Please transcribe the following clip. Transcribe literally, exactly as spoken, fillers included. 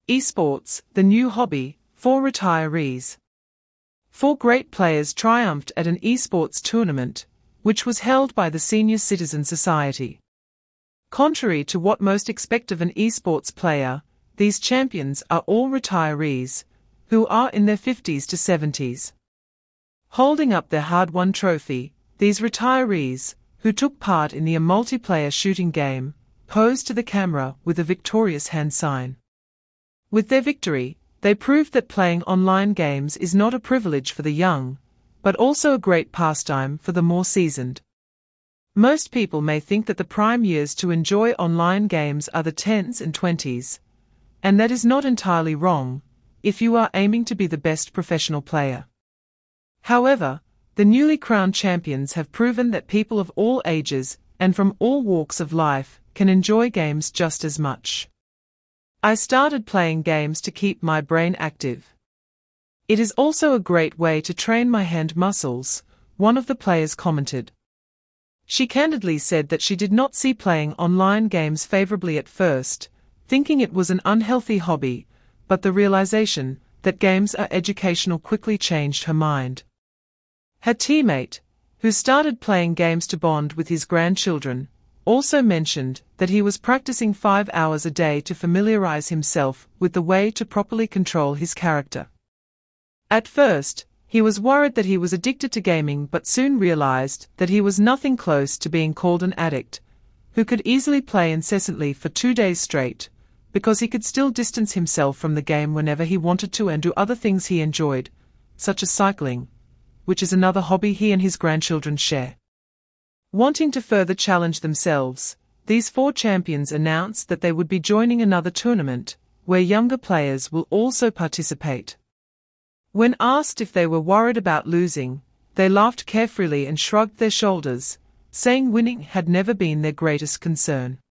Esports, the new hobby, for retirees. Four great players triumphed at an esports tournament, which was held by the Senior Citizen Society. Contrary to what most expect of an esports player, these champions are all retirees, who are in their fifties to seventies. Holding up their hard-won trophy, these retirees, who took part in the multiplayer shooting game, posed to the camera with a victorious hand sign. With their victory, they proved that playing online games is not a privilege for the young, but also a great pastime for the more seasoned. Most people may think that the prime years to enjoy online games are the tens and twenties, and that is not entirely wrong, if you are aiming to be the best professional player. However, the newly crowned champions have proven that people of all ages, and from all walks of life, can enjoy games just as much. I started playing games to keep my brain active. It is also a great way to train my hand muscles, one of the players commented. She candidly said that she did not see playing online games favorably at first, thinking it was an unhealthy hobby, but the realization that games are educational quickly changed her mind. Her teammate, who started playing games to bond with his grandchildren, also mentioned that he was practicing five hours a day to familiarize himself with the way to properly control his character. At first, he was worried that he was addicted to gaming but soon realized that he was nothing close to being called an addict, who could easily play incessantly for two days straight, because he could still distance himself from the game whenever he wanted to and do other things he enjoyed, such as cycling, which is another hobby he and his grandchildren share. Wanting to further challenge themselves, these four champions announced that they would be joining another tournament, where younger players will also participate. When asked if they were worried about losing, they laughed carefree and shrugged their shoulders, saying winning had never been their greatest concern.